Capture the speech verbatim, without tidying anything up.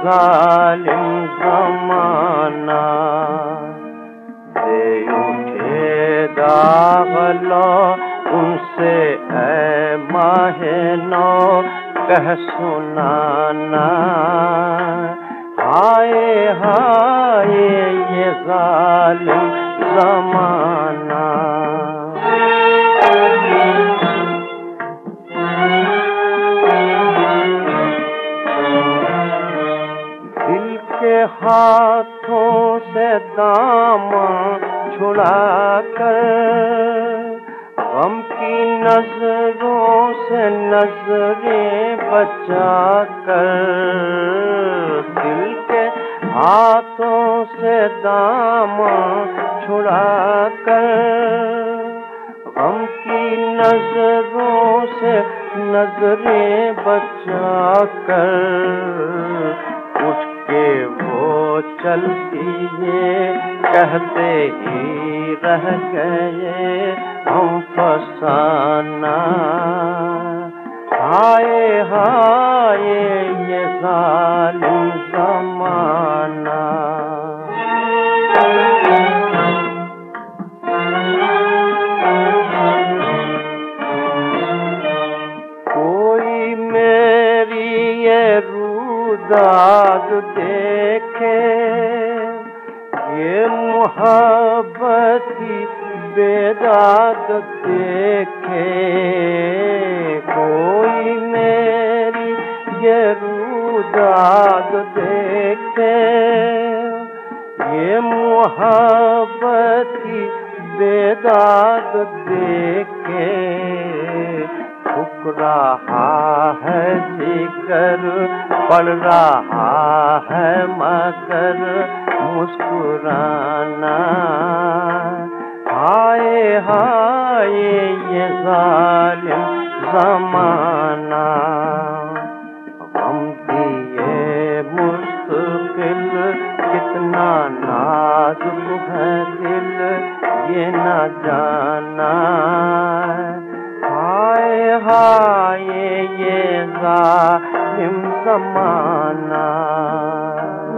जालिम ज़माना, दे उठे दाग लो उनसे ऐ माहे नौ कह सुनाना। हाय हाय ये जालिम ज़माना। दिल के हाथों से दामन छुड़ा कर, गम की नजरों से नजरें बचा कर, दिल के हाथों से दामन छुड़ा कर, गम की नजरों से नजरें बचा कर, उठ के वो चलती है कहते ही रह गए हम फसाना। हाय हाय ये जालिम ज़माना। कोई मेरी ये रूदाद देखे, ये मोहब्बत की बेदाद देखे, कोई मेरी ये रूदाद देखे, ये मोहब्बत की बेदाद देखे, ठुक रहा है जिगर पड़ रहा है मगर मुस्कुराना। हाय हाय ये जालिम ज़माना। गम दिए मुस्तकिल कितना नाजुक है दिल ये न जाना। हाय हाय ये जालिम ज़माना।